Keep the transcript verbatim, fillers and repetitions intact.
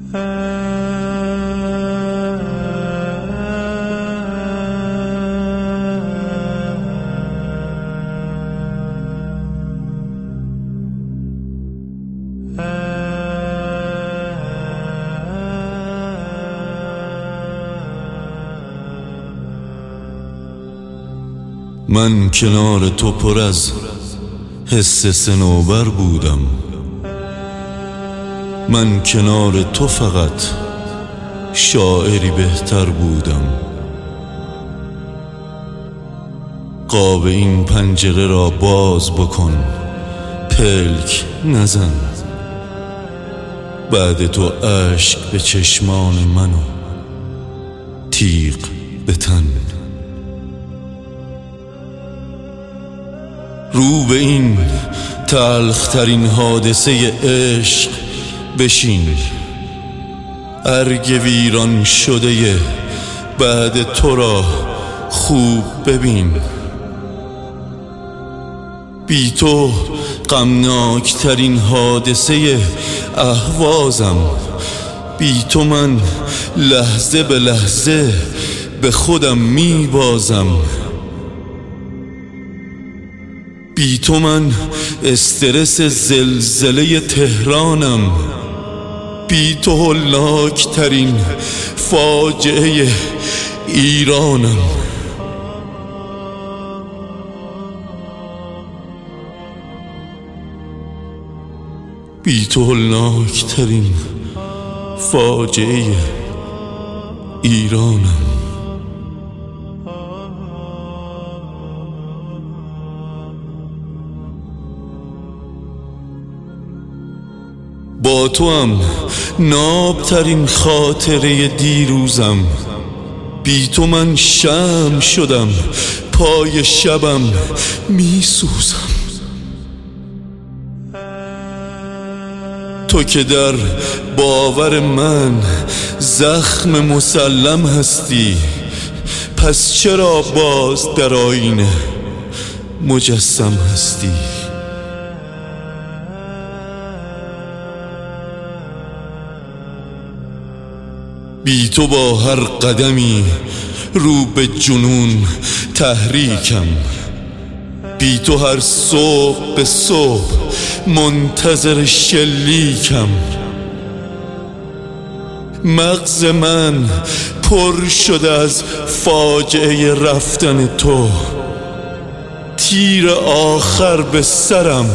من کنار تو پر از حس صنوبر بودم، من کنار تو فقط شاعری بهتر بودم. قاب این پنجره را باز بکن، پلک نزن، بعد تو اشک به چشمان من و تیغ به تن. رو به این تلخترین حادثه عشق بشین، ارگ ویران شده بعد تو را خوب ببین. بی تو غمناکترین حادثه اهوازم، بی تو من لحظه به لحظه به خودم می بازم. بی تو من استرس زلزله تهرانم، بی تو هولناک ترین فاجعه ایرانم. بی تو هولناک ترین فاجعه ایرانم. با تو هم نابترین خاطره دیروزم، بی تو من شمع شدم، پای شبم می سوزم. تو که در باور من زخم مسلم هستی، پس چرا باز در آینه مجسم هستی؟ بی تو با هر قدمی رو به جنون تحریکم، بی تو هر صبح به صبح منتظر شلیکم. مغز من پر شده از فاجعه رفتن تو، تیر آخر به سرم